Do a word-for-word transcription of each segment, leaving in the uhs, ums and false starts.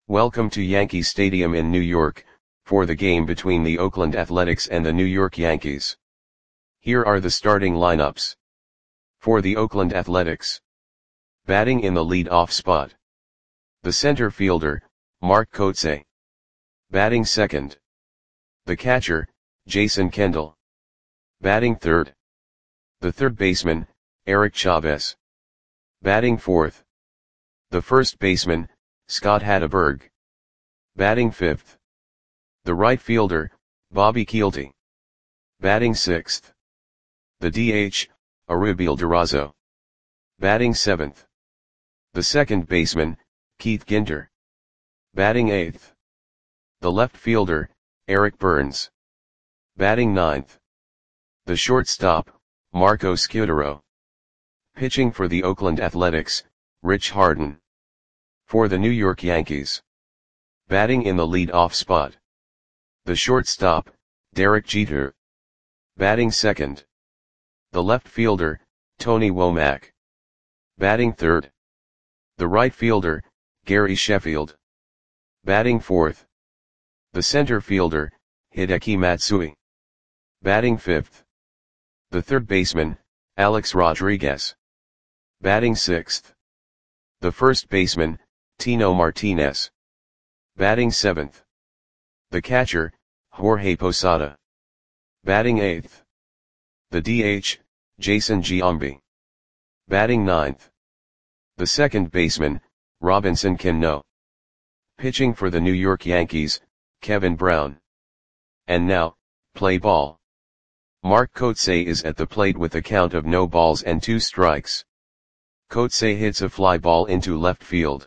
Welcome to Yankee Stadium in New York, for the game between the Oakland Athletics and the New York Yankees. Here are the starting lineups. For the Oakland Athletics. Batting in the lead-off spot. The center fielder, Mark Kotsay. Batting second. The catcher, Jason Kendall. Batting third. The third baseman, Eric Chavez. Batting fourth. The first baseman, Scott Hatteberg. Batting fifth. The right fielder, Bobby Kielty. Batting sixth. The D H, Arubiel Durazo. Batting seventh. The second baseman, Keith Ginter. Batting eighth. The left fielder, Eric Burns. Batting ninth. The shortstop, Marco Scutaro. Pitching for the Oakland Athletics, Rich Harden. For the New York Yankees. Batting in the lead-off spot. The shortstop, Derek Jeter. Batting second. The left fielder, Tony Womack. Batting third. The right fielder, Gary Sheffield. Batting fourth. The center fielder, Hideki Matsui. Batting fifth. The third baseman, Alex Rodriguez. Batting sixth. The first baseman, Tino Martinez. Batting seventh. The catcher, Jorge Posada. Batting eighth. The D H, Jason Giambi. Batting ninth. The second baseman, Robinson Cano. Pitching for the New York Yankees, Kevin Brown. And now, play ball. Mark Kotsay is at the plate with a count of no balls and two strikes. Kotsay hits a fly ball into left field.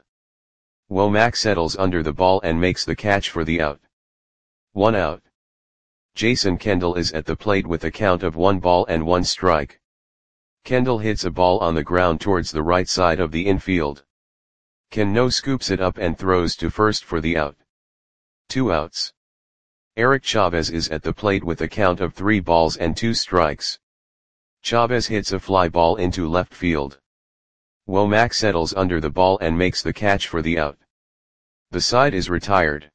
Womack settles under the ball and makes the catch for the out. One out. Jason Kendall is at the plate with a count of one ball and one strike. Kendall hits a ball on the ground towards the right side of the infield. Cano scoops it up and throws to first for the out. Two outs. Eric Chavez is at the plate with a count of three balls and two strikes. Chavez hits a fly ball into left field. Womack settles under the ball and makes the catch for the out. The side is retired.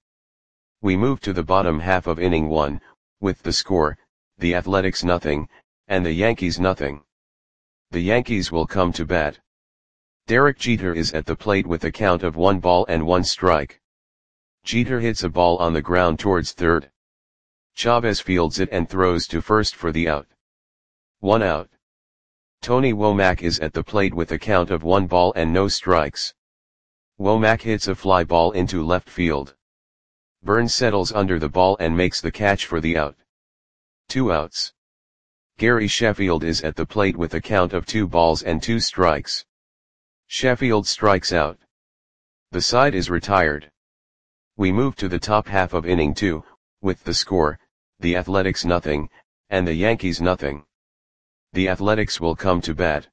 We move to the bottom half of inning one, with the score, the Athletics nothing, and the Yankees nothing. The Yankees will come to bat. Derek Jeter is at the plate with a count of one ball and one strike. Jeter hits a ball on the ground towards third. Chavez fields it and throws to first for the out. One out. Tony Womack is at the plate with a count of one ball and no strikes. Womack hits a fly ball into left field. Burns settles under the ball and makes the catch for the out. Two outs. Gary Sheffield is at the plate with a count of two balls and two strikes. Sheffield strikes out. The side is retired. We move to the top half of inning two, with the score, the Athletics nothing, and the Yankees nothing. The Athletics will come to bat.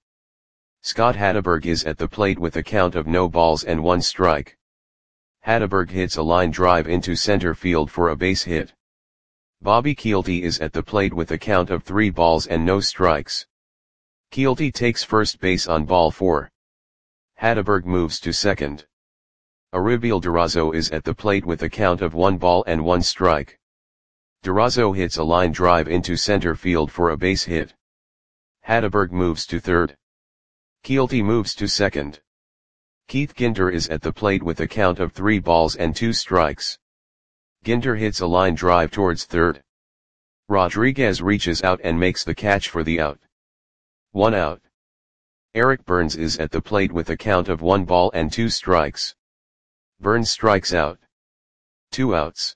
Scott Hatteberg is at the plate with a count of no balls and one strike. Hatteberg hits a line drive into center field for a base hit. Bobby Kielty is at the plate with a count of three balls and no strikes. Kielty takes first base on ball four. Hatteberg moves to second. Arubiel Durazo is at the plate with a count of one ball and one strike. Durazo hits a line drive into center field for a base hit. Hatteberg moves to third. Kielty moves to second. Keith Ginter is at the plate with a count of three balls and two strikes. Ginter hits a line drive towards third. Rodriguez reaches out and makes the catch for the out. One out. Eric Burns is at the plate with a count of one ball and two strikes. Burns strikes out. Two outs.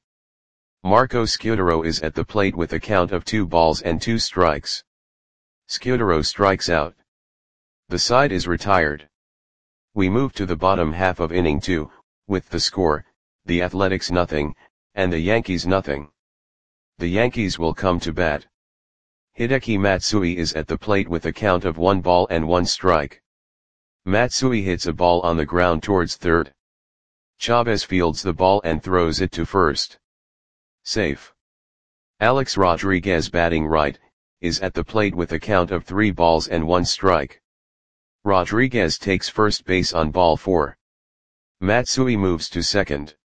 Marco Scutaro is at the plate with a count of two balls and two strikes. Scutaro strikes out. The side is retired. We move to the bottom half of inning two, with the score, the Athletics nothing, and the Yankees nothing. The Yankees will come to bat. Hideki Matsui is at the plate with a count of one ball and one strike. Matsui hits a ball on the ground towards third. Chavez fields the ball and throws it to first. Safe. Alex Rodriguez, batting right, is at the plate with a count of three balls and one strike. Rodriguez takes first base on ball four. Matsui moves to second.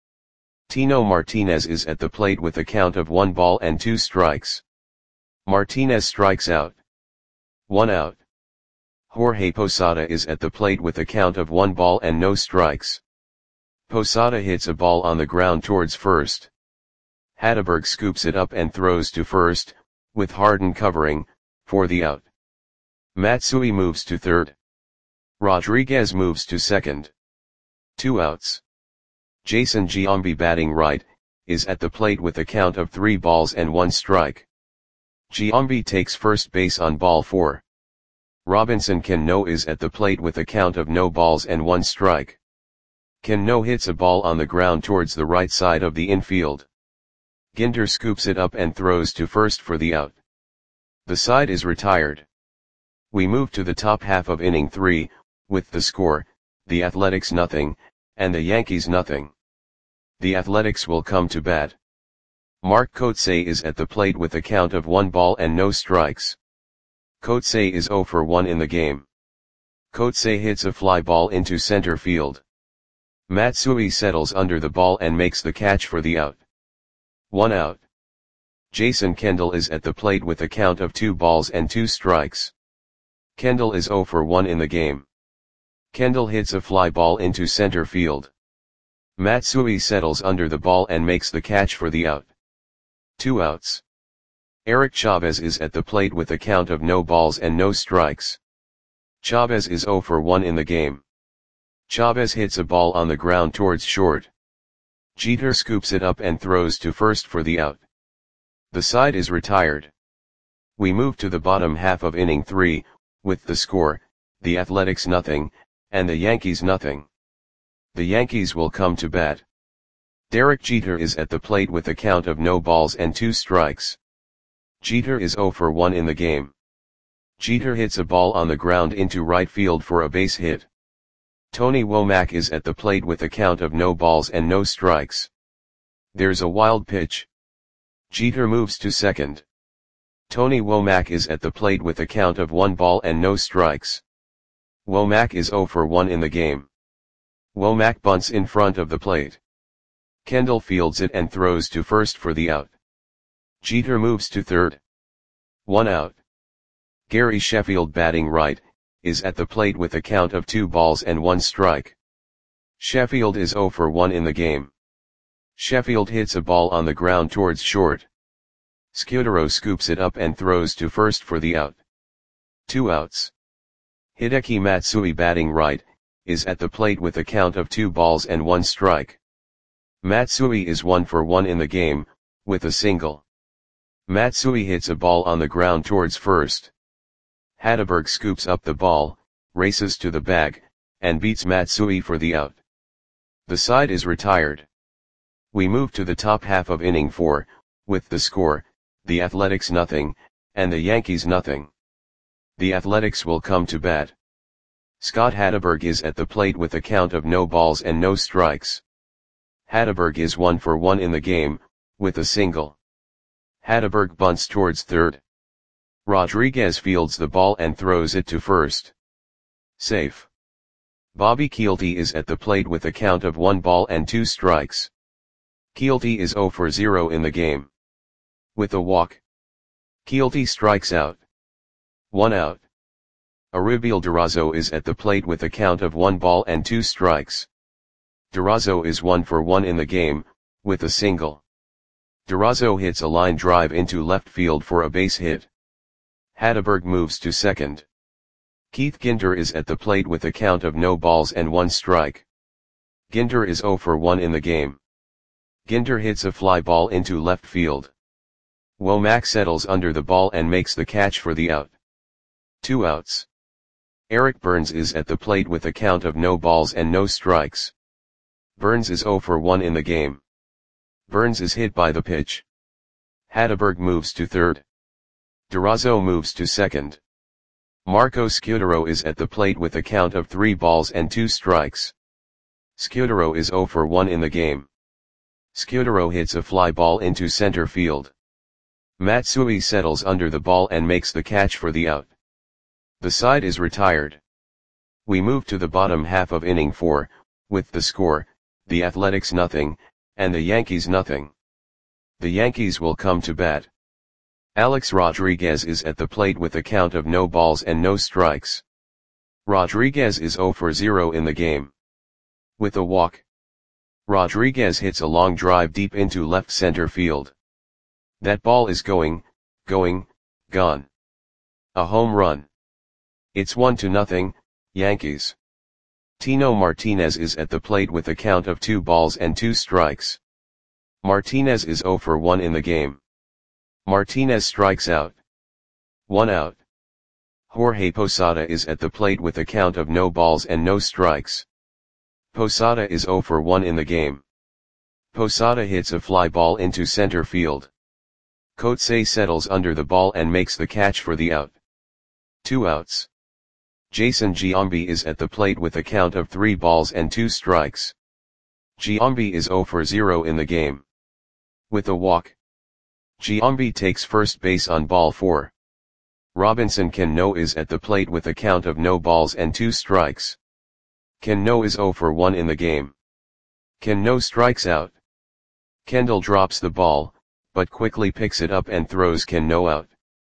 Tino Martinez is at the plate with a count of one ball and two strikes. Martinez strikes out. One out. Jorge Posada is at the plate with a count of one ball and no strikes. Posada hits a ball on the ground towards first. Hatteberg scoops it up and throws to first, with Harden covering, for the out. Matsui moves to third. Rodriguez moves to second. Two outs. Jason Giambi, batting right, is at the plate with a count of three balls and one strike. Giambi takes first base on ball four. Robinson Cano is at the plate with a count of no balls and one strike. Cano hits a ball on the ground towards the right side of the infield. Ginder scoops it up and throws to first for the out. The side is retired. We move to the top half of inning three, with the score, the Athletics nothing, and the Yankees nothing. The Athletics will come to bat. Mark Kotsay is at the plate with a count of one ball and no strikes. Kotsay is zero for one in the game. Kotsay hits a fly ball into center field. Matsui settles under the ball and makes the catch for the out. One out. Jason Kendall is at the plate with a count of two balls and two strikes. Kendall is zero for one in the game. Kendall hits a fly ball into center field. Matsui settles under the ball and makes the catch for the out. Two outs. Eric Chavez is at the plate with a count of no balls and no strikes. Chavez is zero for one in the game. Chavez hits a ball on the ground towards short. Jeter scoops it up and throws to first for the out. The side is retired. We move to the bottom half of inning three, with the score, the Athletics nothing, and the Yankees nothing. The Yankees will come to bat. Derek Jeter is at the plate with a count of no balls and two strikes. Jeter is zero for one in the game. Jeter hits a ball on the ground into right field for a base hit. Tony Womack is at the plate with a count of no balls and no strikes. There's a wild pitch. Jeter moves to second. Tony Womack is at the plate with a count of one ball and no strikes. Womack is zero for one in the game. Womack bunts in front of the plate. Kendall fields it and throws to first for the out. Jeter moves to third. One out. Gary Sheffield, batting right, is at the plate with a count of two balls and one strike. Sheffield is zero for one in the game. Sheffield hits a ball on the ground towards short. Scudero scoops it up and throws to first for the out. Two outs. Hideki Matsui, batting right, is at the plate with a count of two balls and one strike. Matsui is one for one in the game, with a single. Matsui hits a ball on the ground towards first. Hatteberg scoops up the ball, races to the bag, and beats Matsui for the out. The side is retired. We move to the top half of inning four, with the score, the Athletics nothing, and the Yankees nothing. The Athletics will come to bat. Scott Hatteberg is at the plate with a count of no balls and no strikes. Hatteberg is one for one in the game, with a single. Hatteberg bunts towards third. Rodriguez fields the ball and throws it to first. Safe. Bobby Kielty is at the plate with a count of one ball and two strikes. Kielty is zero for zero in the game. With a walk. Kielty strikes out. One out. Aribiel Durazo is at the plate with a count of one ball and two strikes. Durazo is one for one in the game, with a single. Durazo hits a line drive into left field for a base hit. Hatteberg moves to second. Keith Ginder is at the plate with a count of no balls and one strike. Ginder is zero for one in the game. Ginder hits a fly ball into left field. Womack settles under the ball and makes the catch for the out. Two outs. Eric Burns is at the plate with a count of no balls and no strikes. Burns is zero for one in the game. Burns is hit by the pitch. Hatteberg moves to third. Durazo moves to second. Marco Scudero is at the plate with a count of three balls and two strikes. Scudero is zero for one in the game. Scudero hits a fly ball into center field. Matsui settles under the ball and makes the catch for the out. The side is retired. We move to the bottom half of inning four, with the score, the Athletics nothing, and the Yankees nothing. The Yankees will come to bat. Alex Rodriguez is at the plate with a count of no balls and no strikes. Rodriguez is zero for zero in the game. With a walk, Rodriguez hits a long drive deep into left center field. That ball is going, going, gone. A home run. It's one to nothing, Yankees. Tino Martinez is at the plate with a count of two balls and two strikes. Martinez is zero for one in the game. Martinez strikes out. One out. Jorge Posada is at the plate with a count of no balls and no strikes. Posada is zero for one in the game. Posada hits a fly ball into center field. Coetzee settles under the ball and makes the catch for the out. Two outs. Jason Giambi is at the plate with a count of three balls and two strikes. Giambi is zero for zero in the game. With a walk, Giambi takes first base on ball four. Robinson Cano is at the plate with a count of no balls and two strikes. Cano is zero for one in the game. Cano strikes out. Kendall drops the ball, but quickly picks it up and throws Cano out.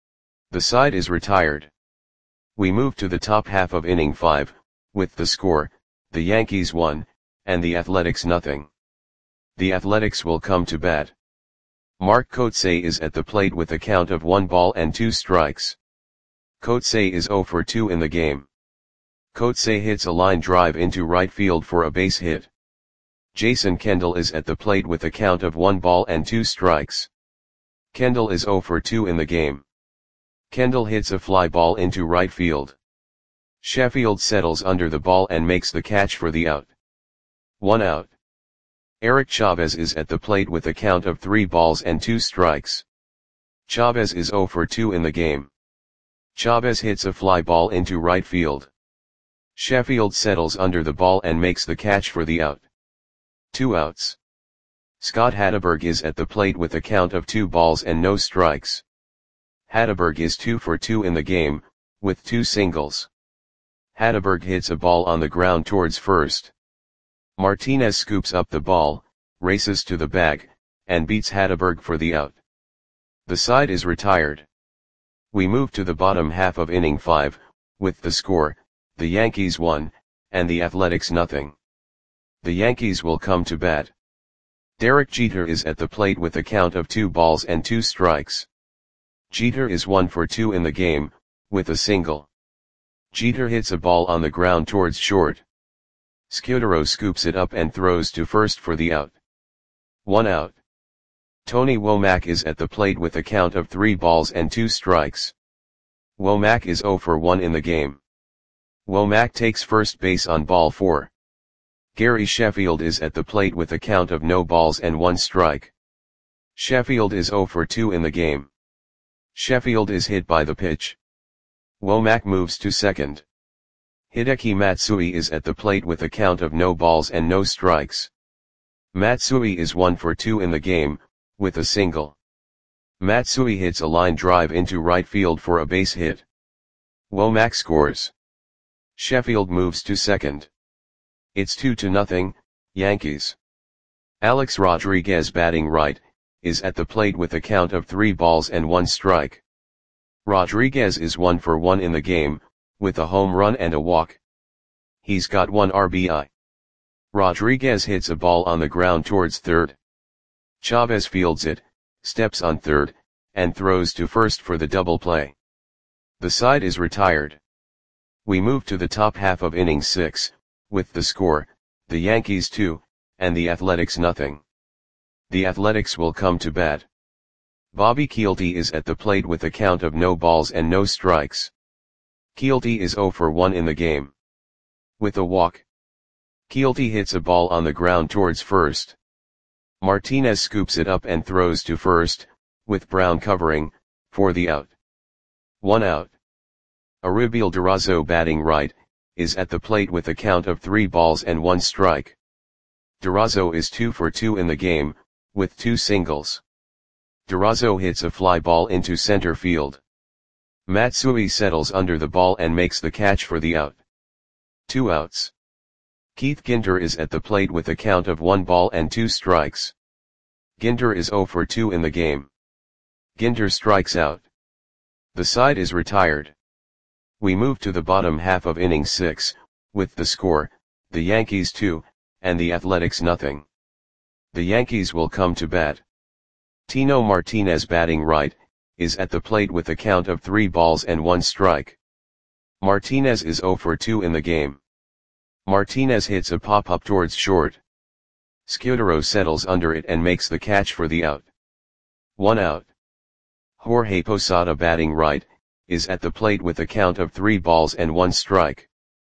The side is retired. We move to the top half of inning five, with the score, the Yankees one, and the Athletics nothing. The Athletics will come to bat. Mark Coetzee is at the plate with a count of one ball and two strikes. Coetzee is zero for two in the game. Coetzee hits a line drive into right field for a base hit. Jason Kendall is at the plate with a count of one ball and two strikes. Kendall is zero for two in the game. Kendall hits a fly ball into right field. Sheffield settles under the ball and makes the catch for the out. One out. Eric Chavez is at the plate with a count of three balls and two strikes. Chavez is zero for two in the game. Chavez hits a fly ball into right field. Sheffield settles under the ball and makes the catch for the out. Two outs. Scott Hatteberg is at the plate with a count of two balls and no strikes. Hatteberg is two for two in the game, with two singles. Hatteberg hits a ball on the ground towards first. Martinez scoops up the ball, races to the bag, and beats Hatteberg for the out. The side is retired. We move to the bottom half of inning five, with the score, the Yankees one, and the Athletics nothing. The Yankees will come to bat. Derek Jeter is at the plate with a count of two balls and two strikes. Jeter is one for two in the game, with a single. Jeter hits a ball on the ground towards short. Scudero scoops it up and throws to first for the out. One out. Tony Womack is at the plate with a count of three balls and two strikes. Womack is zero for one in the game. Womack takes first base on ball four. Gary Sheffield is at the plate with a count of no balls and one strike. Sheffield is zero for two in the game. Sheffield is hit by the pitch. Womack moves to second. Hideki Matsui is at the plate with a count of no balls and no strikes. Matsui is one for two in the game, with a single. Matsui hits a line drive into right field for a base hit. Womack scores. Sheffield moves to second. It's two to nothing, Yankees. Alex Rodriguez, batting right, is at the plate with a count of three balls and one strike. Rodriguez is one for one in the game, with a home run and a walk. He's got one R B I. Rodriguez hits a ball on the ground towards third. Chavez fields it, steps on third, and throws to first for the double play. The side is retired. We move to the top half of inning six, with the score, the Yankees two, and the Athletics nothing. The Athletics will come to bat. Bobby Kielty is at the plate with a count of no balls and no strikes. Kielty is zero for one in the game. With a walk, Kielty hits a ball on the ground towards first. Martinez scoops it up and throws to first, with Brown covering, for the out. One out. Aribiel Durazo, batting right, is at the plate with a count of three balls and one strike. Durazo is two for two in the game, with two singles. Durazo hits a fly ball into center field. Matsui settles under the ball and makes the catch for the out. Two outs. Keith Ginter is at the plate with a count of one ball and two strikes. Ginter is zero for two in the game. Ginter strikes out. The side is retired. We move to the bottom half of inning six, with the score, the Yankees two, and the Athletics nothing. The Yankees will come to bat. Tino Martinez, batting right, is at the plate with a count of three balls and one strike. Martinez is zero for two in the game. Martinez hits a pop-up towards short. Scudero settles under it and makes the catch for the out. One out. Jorge Posada, batting right, is at the plate with a count of three balls and one strike.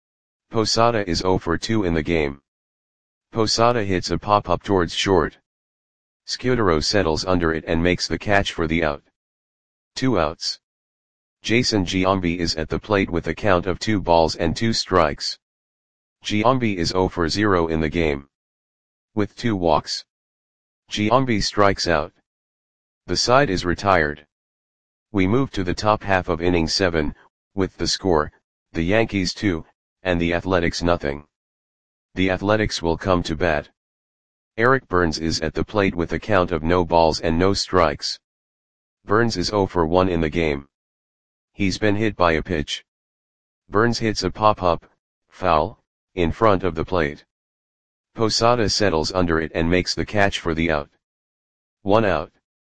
Posada is zero for two in the game. Posada hits a pop-up towards short. Scudero settles under it and makes the catch for the out. Two outs. Jason Giambi is at the plate with a count of two balls and two strikes. Giambi is zero for zero in the game. With two walks. Giambi strikes out. The side is retired. We move to the top half of inning seven, with the score, the Yankees two, and the Athletics nothing. The Athletics will come to bat. Eric Burns is at the plate with a count of no balls and no strikes. Burns is zero for one in the game. He's been hit by a pitch. Burns hits a pop-up, foul, in front of the plate. Posada settles under it and makes the catch for the out. One out.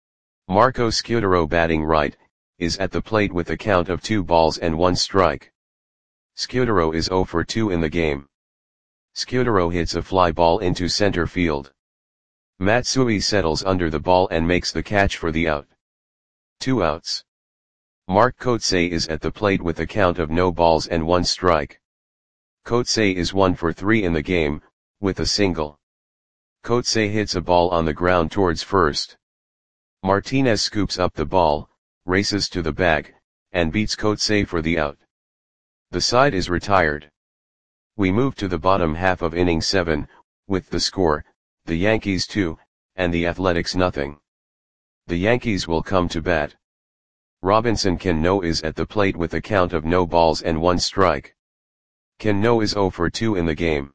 Marco Scudero, batting right, is at the plate with a count of two balls and one strike. Scudero is zero for two in the game. Scudero hits a fly ball into center field. Matsui settles under the ball and makes the catch for the out. Two outs. Mark Kotsay is at the plate with a count of no balls and one strike. Kotsay is one for three in the game, with a single. Kotsay hits a ball on the ground towards first. Martinez scoops up the ball, races to the bag, and beats Kotsay for the out. The side is retired. We move to the bottom half of inning seven, with the score, the Yankees two, and the Athletics nothing. The Yankees will come to bat. Robinson Cano is at the plate with a count of no balls and one strike. Cano is zero for two in the game.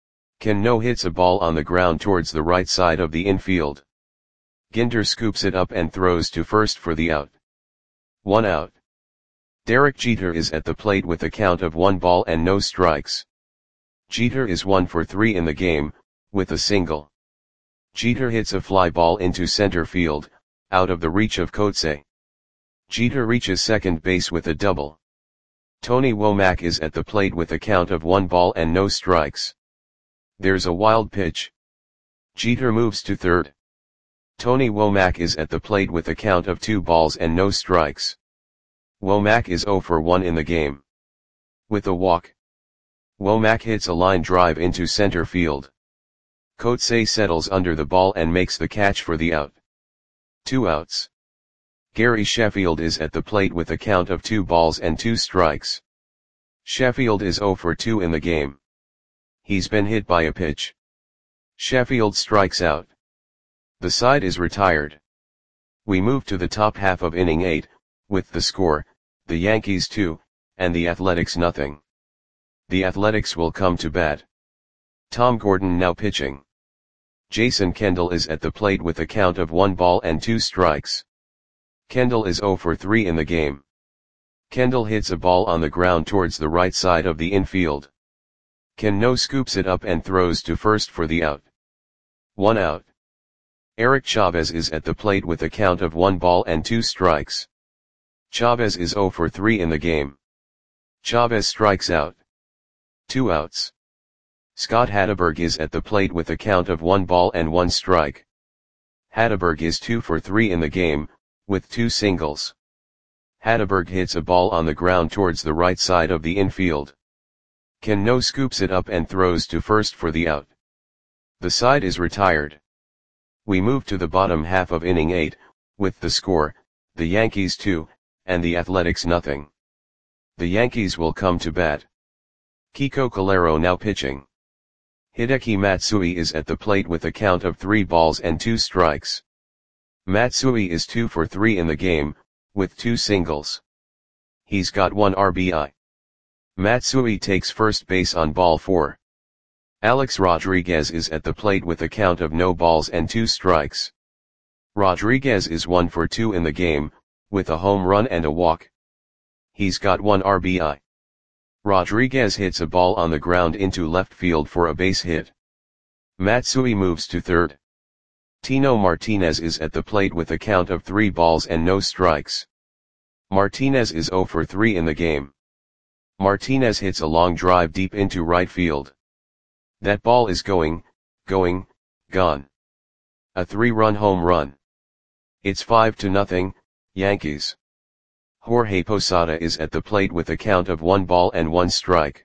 Cano hits a ball on the ground towards the right side of the infield. Ginter scoops it up and throws to first for the out. One out. Derek Jeter is at the plate with a count of one ball and no strikes. Jeter is one for three in the game, with a single. Jeter hits a fly ball into center field, out of the reach of Kotsay. Jeter reaches second base with a double. Tony Womack is at the plate with a count of one ball and no strikes. There's a wild pitch. Jeter moves to third. Tony Womack is at the plate with a count of two balls and no strikes. Womack is zero for one in the game. With a walk. Womack hits a line drive into center field. Kotsay settles under the ball and makes the catch for the out. Two outs. Gary Sheffield is at the plate with a count of two balls and two strikes. Sheffield is zero for two in the game. He's been hit by a pitch. Sheffield strikes out. The side is retired. We move to the top half of inning eight, with the score, the Yankees two, and the Athletics nothing. The Athletics will come to bat. Tom Gordon now pitching. Jason Kendall is at the plate with a count of one ball and two strikes. Kendall is zero for three in the game. Kendall hits a ball on the ground towards the right side of the infield. Cano scoops it up and throws to first for the out. One out. Eric Chavez is at the plate with a count of one ball and two strikes. Chavez is zero for three in the game. Chavez strikes out. Two outs. Scott Hatteberg is at the plate with a count of one ball and one strike. Hatteberg is two for three in the game, with two singles. Hatteberg hits a ball on the ground towards the right side of the infield. Cano scoops it up and throws to first for the out. The side is retired. We move to the bottom half of inning eight, with the score, the Yankees two, and the Athletics nothing. The Yankees will come to bat. Kiko Calero now pitching. Hideki Matsui is at the plate with a count of three balls and two strikes. Matsui is two for three in the game, with two singles. He's got one R B I. Matsui takes first base on ball four. Alex Rodriguez is at the plate with a count of no balls and two strikes. Rodriguez is one for two in the game, with a home run and a walk. He's got one R B I. Rodriguez hits a ball on the ground into left field for a base hit. Matsui moves to third. Tino Martinez is at the plate with a count of three balls and no strikes. Martinez is zero for three in the game. Martinez hits a long drive deep into right field. That ball is going, going, gone. A three-run home run. It's five to nothing, Yankees. Jorge Posada is at the plate with a count of one ball and one strike.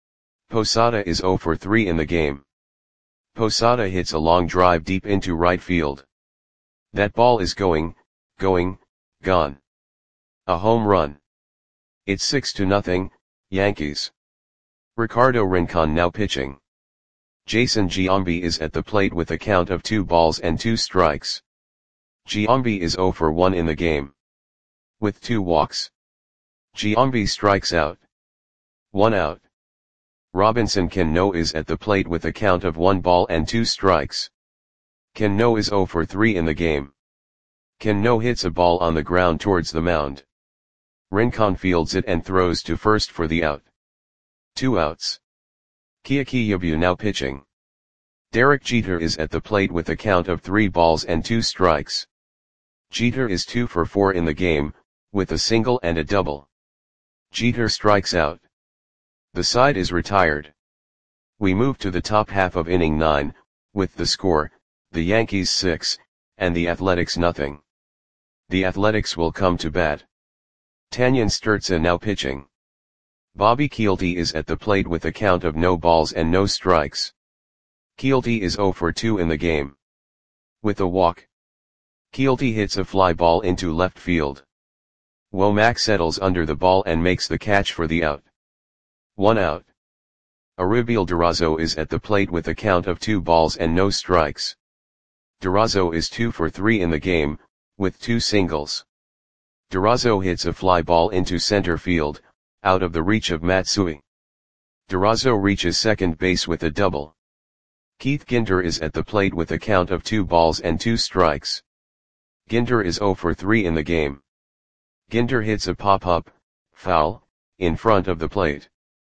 Posada is zero for three in the game. Posada hits a long drive deep into right field. That ball is going, going, gone. A home run. It's six to nothing, Yankees. Ricardo Rincon now pitching. Jason Giambi is at the plate with a count of two balls and two strikes. Giambi is zero for one in the game. With two walks. Giambi strikes out. One out. Robinson Cano is at the plate with a count of one ball and two strikes. Cano is zero for three in the game. Cano hits a ball on the ground towards the mound. Rincon fields it and throws to first for the out. Two outs. Kiki Yabu now pitching. Derek Jeter is at the plate with a count of three balls and two strikes. Jeter is two for four in the game, with a single and a double. Jeter strikes out. The side is retired. We move to the top half of inning nine, with the score, the Yankees six, and the Athletics nothing. The Athletics will come to bat. Tanyan Sturza now pitching. Bobby Kielty is at the plate with a count of no balls and no strikes. Kielty is zero for two in the game. With a walk. Kielty hits a fly ball into left field. Womack settles under the ball and makes the catch for the out. One out. Aribiel Durazo is at the plate with a count of two balls and no strikes. Durazo is two for three in the game, with two singles. Durazo hits a fly ball into center field, out of the reach of Matsui. Durazo reaches second base with a double. Keith Ginter is at the plate with a count of two balls and two strikes. Ginter is zero for three in the game. Ginter hits a pop-up, foul, in front of the plate.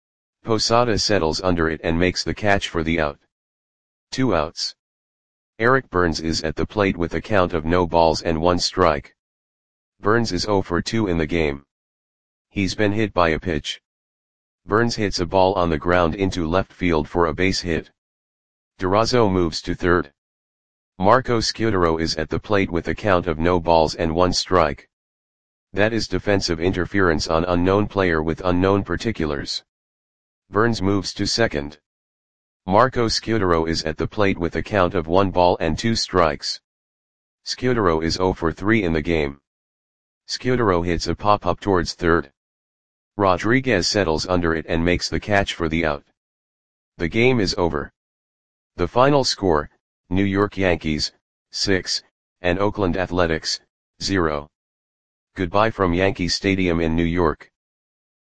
Posada settles under it and makes the catch for the out. Two outs. Eric Burns is at the plate with a count of no balls and one strike. Burns is zero for two in the game. He's been hit by a pitch. Burns hits a ball on the ground into left field for a base hit. Durazo moves to third. Marco Scudero is at the plate with a count of no balls and one strike. That is defensive interference on unknown player with unknown particulars. Burns moves to second. Marco Scudero is at the plate with a count of one ball and two strikes. Scudero is zero for three in the game. Scudero hits a pop-up towards third. Rodriguez settles under it and makes the catch for the out. The game is over. The final score, New York Yankees, six, and Oakland Athletics, zero. Goodbye from Yankee Stadium in New York.